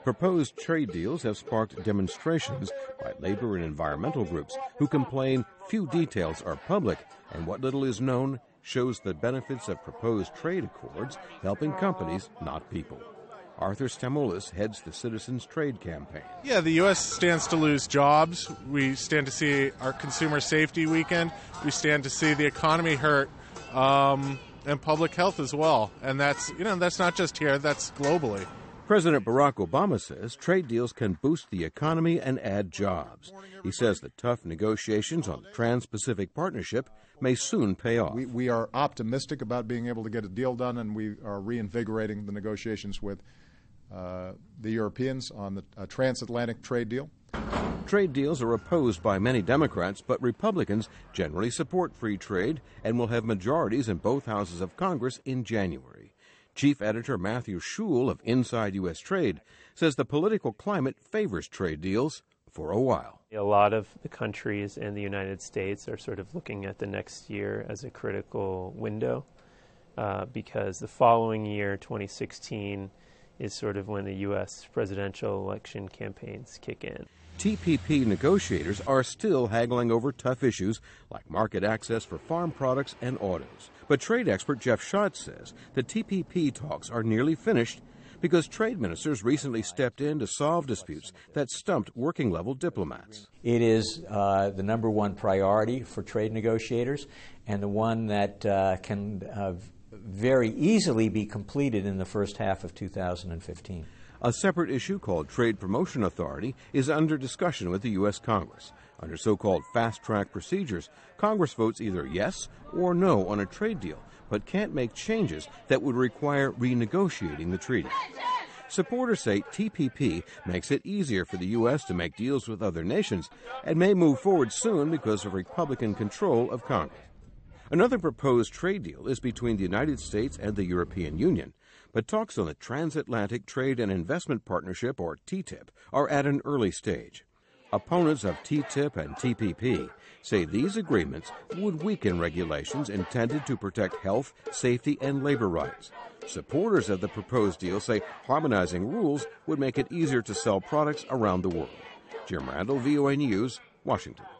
Proposed trade deals have sparked demonstrations by labor and environmental groups who complain few details are public and what little is known shows the benefits of proposed trade accords helping companies, not people. Arthur Stamoulis heads the Citizens Trade Campaign. Yeah, the U.S. stands to lose jobs. We stand to see our consumer safety weaken. We stand to see the economy hurt and public health as well. And that's not just here, that's globally. President Barack Obama says trade deals can boost the economy and add jobs. He says the tough negotiations on the Trans-Pacific Partnership may soon pay off. We are optimistic about being able to get a deal done, and we are reinvigorating the negotiations with the Europeans on the transatlantic trade deal. Trade deals are opposed by many Democrats, but Republicans generally support free trade and will have majorities in both houses of Congress in January. Chief Editor Matthew Schul of Inside U.S. Trade says the political climate favors trade deals for a while. A lot of the countries in the United States are sort of looking at the next year as a critical window because the following year, 2016, is sort of when the U.S. presidential election campaigns kick in. TPP negotiators are still haggling over tough issues like market access for farm products and autos. But trade expert Jeff Schatz says the TPP talks are nearly finished because trade ministers recently stepped in to solve disputes that stumped working-level diplomats. It is the number one priority for trade negotiators and the one that can very easily be completed in the first half of 2015. A separate issue called Trade Promotion Authority is under discussion with the U.S. Congress. Under so-called fast-track procedures, Congress votes either yes or no on a trade deal, but can't make changes that would require renegotiating the treaty. Supporters say TPP makes it easier for the U.S. to make deals with other nations and may move forward soon because of Republican control of Congress. Another proposed trade deal is between the United States and the European Union, but talks on the Transatlantic Trade and Investment Partnership, or TTIP, are at an early stage. Opponents of TTIP and TPP say these agreements would weaken regulations intended to protect health, safety, and labor rights. Supporters of the proposed deal say harmonizing rules would make it easier to sell products around the world. Jim Randall, VOA News, Washington.